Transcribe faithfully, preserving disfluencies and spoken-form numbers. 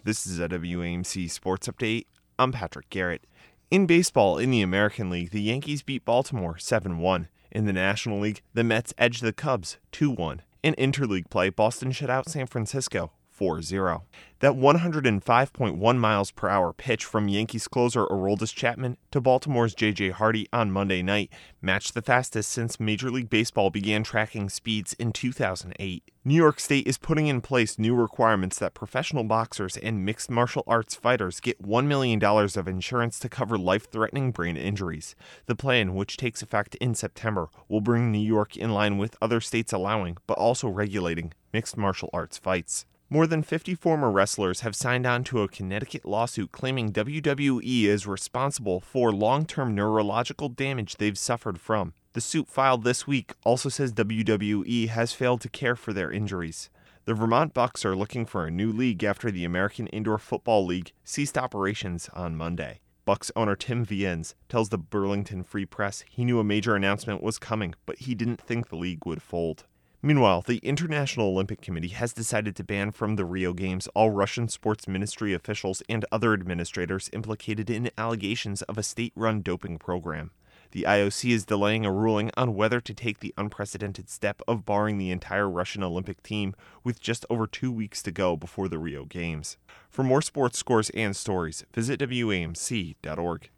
This is a W A M C Sports Update. I'm Patrick Garrett. In baseball, in the American League, the Yankees beat Baltimore seven one. In the National League, the Mets edged the Cubs two one. In interleague play, Boston shut out San Francisco four zero. That one hundred five point one miles per hour pitch from Yankees closer Aroldis Chapman to Baltimore's J J Hardy on Monday night matched the fastest since Major League Baseball began tracking speeds in two thousand eight. New York State is putting in place new requirements that professional boxers and mixed martial arts fighters get one million dollars of insurance to cover life-threatening brain injuries. The plan, which takes effect in September, will bring New York in line with other states allowing, but also regulating, mixed martial arts fights. More than fifty former wrestlers have signed on to a Connecticut lawsuit claiming W W E is responsible for long-term neurological damage they've suffered from. The suit filed this week also says W W E has failed to care for their injuries. The Vermont Bucks are looking for a new league after the American Indoor Football League ceased operations on Monday. Bucks owner Tim Viennes tells the Burlington Free Press he knew a major announcement was coming, but he didn't think the league would fold. Meanwhile, the International Olympic Committee has decided to ban from the Rio Games all Russian sports ministry officials and other administrators implicated in allegations of a state-run doping program. The I O C is delaying a ruling on whether to take the unprecedented step of barring the entire Russian Olympic team with just over two weeks to go before the Rio Games. For more sports scores and stories, visit W A M C dot org.